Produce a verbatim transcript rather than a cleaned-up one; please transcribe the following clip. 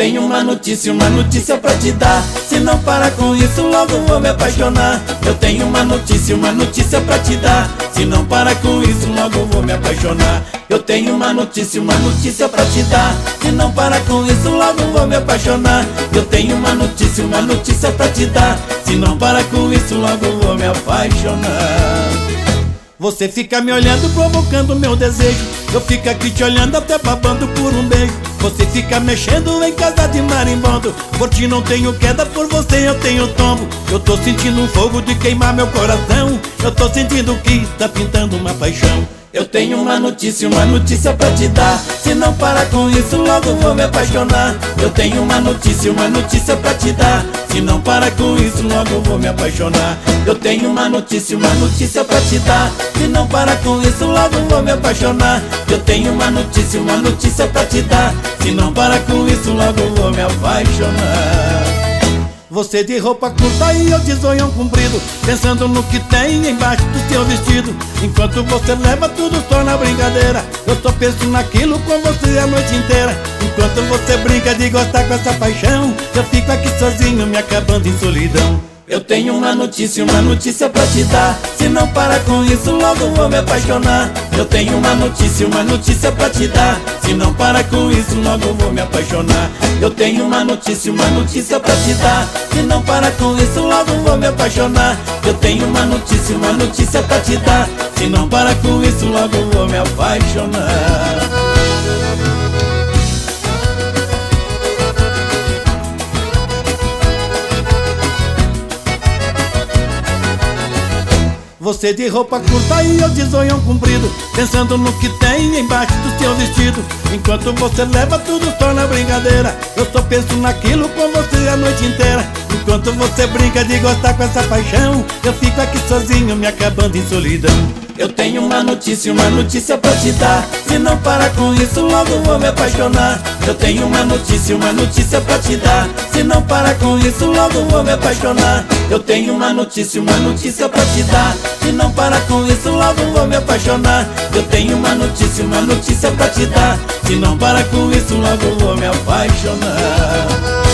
tenho uma notícia, uma notícia pra te dar. Se não parar com isso, logo vou me apaixonar. Eu tenho uma notícia, uma notícia pra te dar. Se não parar com isso, logo vou me apaixonar. Eu tenho uma notícia, uma notícia pra te dar. Se não parar com isso, logo vou me apaixonar. Eu tenho uma notícia, uma notícia pra te dar. Se não parar com isso, logo vou me apaixonar. Você fica me olhando, provocando meu desejo. Eu fico aqui te olhando, até babando por um beijo. Você fica mexendo em casa de marimbondo. Por ti não tenho queda, por você eu tenho tombo. Eu tô sentindo um fogo de queimar meu coração. Eu tô sentindo que tá pintando uma paixão. Eu tenho uma notícia, uma notícia pra te dar. Se não parar com isso, logo vou me apaixonar. Eu tenho uma notícia, uma notícia pra te dar. Se não parar com isso, logo vou me apaixonar. Eu tenho uma notícia, uma notícia pra te dar. Se não parar com isso, logo vou me apaixonar. Eu tenho uma notícia, uma notícia pra te dar. Se não parar com isso, logo vou me apaixonar. Você de roupa curta e eu de zoião comprido, pensando no que tem embaixo do seu vestido. Enquanto você leva tudo só na brincadeira, eu só penso naquilo com você a noite inteira. Enquanto você brinca de gostar com essa paixão, eu fico aqui sozinho me acabando em solidão. Eu tenho uma notícia, uma notícia pra te dar. Se não parar com isso, logo vou me apaixonar. Eu tenho uma notícia, uma notícia pra te dar. Se não parar com isso, logo vou me apaixonar. Eu tenho uma notícia, uma notícia pra te dar. Se não parar com isso, logo vou me apaixonar. Eu tenho uma notícia, uma notícia pra te dar. Se não parar com isso, logo vou me apaixonar. Você de roupa curta e eu de zoião comprido, pensando no que tem embaixo do seu vestido. Enquanto você leva tudo só na brincadeira, eu só penso naquilo com você a noite inteira. Enquanto você brinca de gostar com essa paixão, eu fico aqui sozinho me acabando em solidão. Eu tenho uma notícia, uma notícia pra te dar. Se não parar com isso, logo vou me apaixonar. Eu tenho uma notícia, uma notícia pra te dar. Se não parar com isso, logo vou me apaixonar. Eu tenho uma notícia, uma notícia pra te dar. Se não parar com isso, logo vou me apaixonar. Eu tenho uma notícia, uma notícia pra te dar. Se não parar com isso, logo vou me apaixonar.